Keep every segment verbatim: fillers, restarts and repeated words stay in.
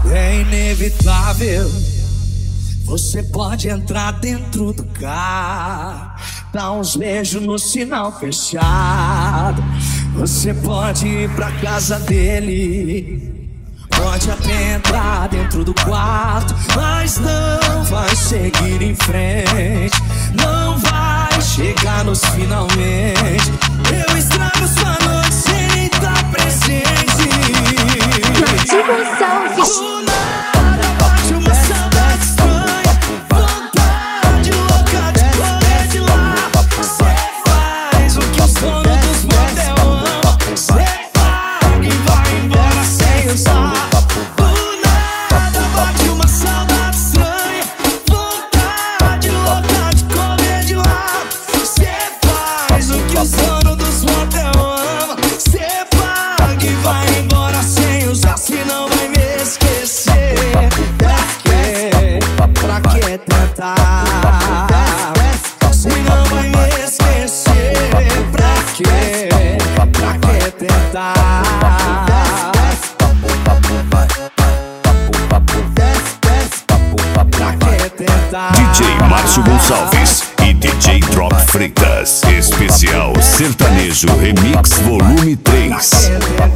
É inevitável. Você pode entrar dentro do carro, dar uns beijos no sinal fechado. Você pode ir pra casa dele, pode até entrar dentro do quarto, mas não vai seguir em frente, não vai chegar nos finalmente. Eu estrago sua noite sem nem estar presente. Márcio Gonçalves. Se não vai me esquecer, pra quê? Pra que tentar? Pra que tentar? D J Márcio Gonçalves e D J Drop Freitas, especial sertanejo remix volume três.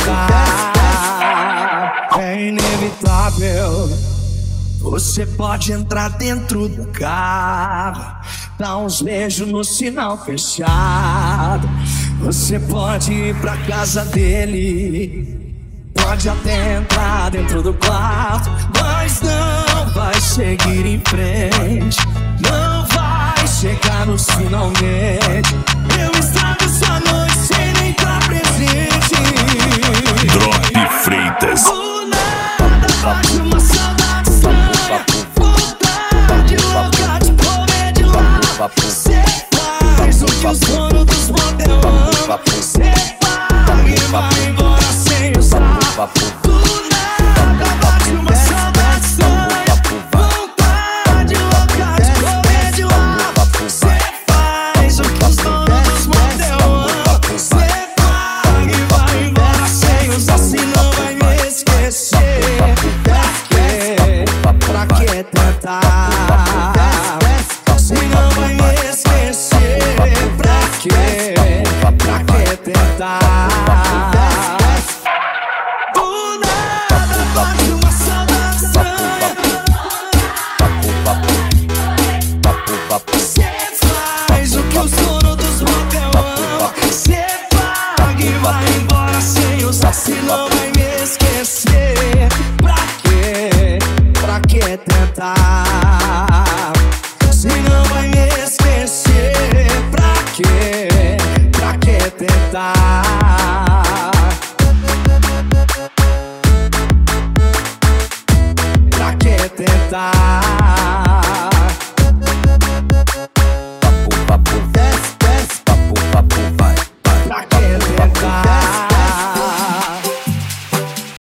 É inevitável. Você pode entrar dentro do carro, dar uns beijos no sinal fechado. Você pode ir pra casa dele, pode até entrar dentro do quarto, mas não vai seguir em frente, não vai chegar nos finalmente. Eu estrago sua noite sem nem estar presente. Drop Freitas. Do nada bate uma saudade estranha, vontade louca de comer de lá. Cê faz o que os donos dos motel amam. Cê paga e vai embora sem usar. Do nada bate uma saudade estranha, vontade louca de comer de lá. Cê faz o que os donos dos motel amam. Cê paga e vai embora sem usar. Se não vai me esquecer, pra quê? Pra que tentar? Se não vai me esquecer, pra quê? Pra que tentar? Do nada bate uma saudade estranha. Cê faz o que os donos dos motel amam. Cê paga e vai embora sem usar. Se não vai me esquecer, pra quê? Pra que tentar? Se não vai me esquecer, pra quê? Pra que tentar? Pra que tentar?